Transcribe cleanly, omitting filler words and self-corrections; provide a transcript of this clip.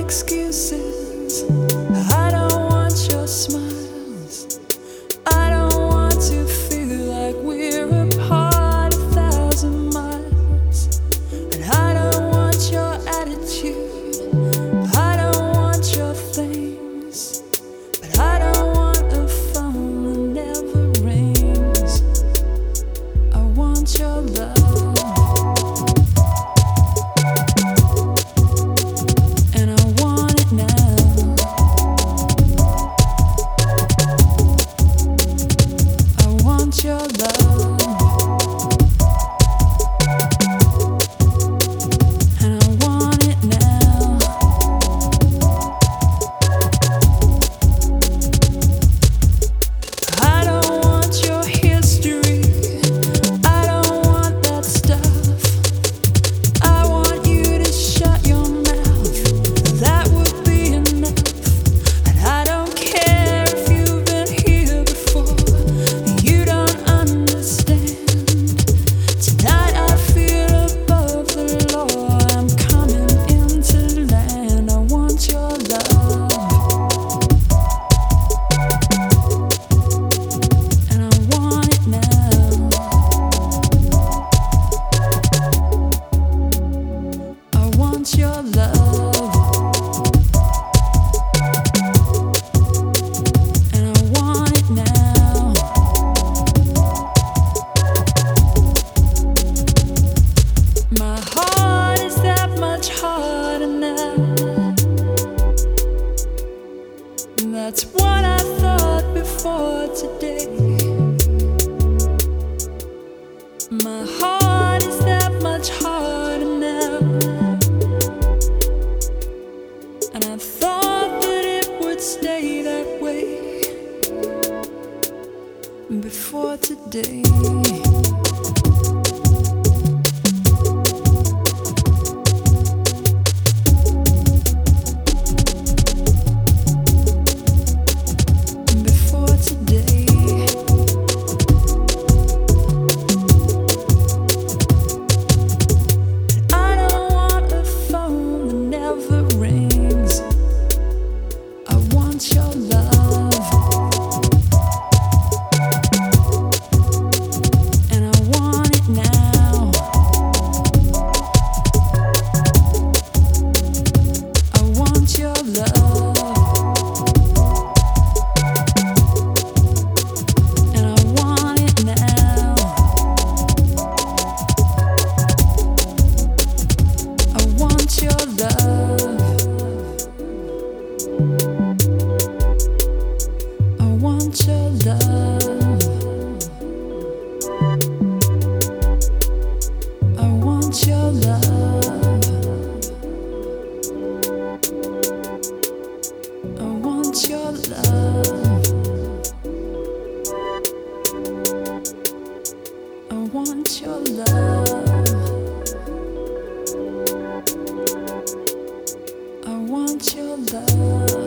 excuses. I don't want your smiles. I don't want to feel like we're apart 1,000 miles. And I don't want your attitude. I don't want your things. But I don't want a phone that never rings. I want your love. Your love, and I want it now. I don't want your history. I don't want that stuff. I want you to shut your mouth. That would be enough. And I don't care if you've been here before. You don't your love, and I want it now. My heart is that much harder now. That's what I thought before today. My heart is that much harder now. And I thought that it would stay that way before today. Before today. I don't want a phone that never rings. I want your love, and I want it now. I want your love, and I want it now. I want your love. I want your love. I want your love. I want your love. I want your love. I want your love.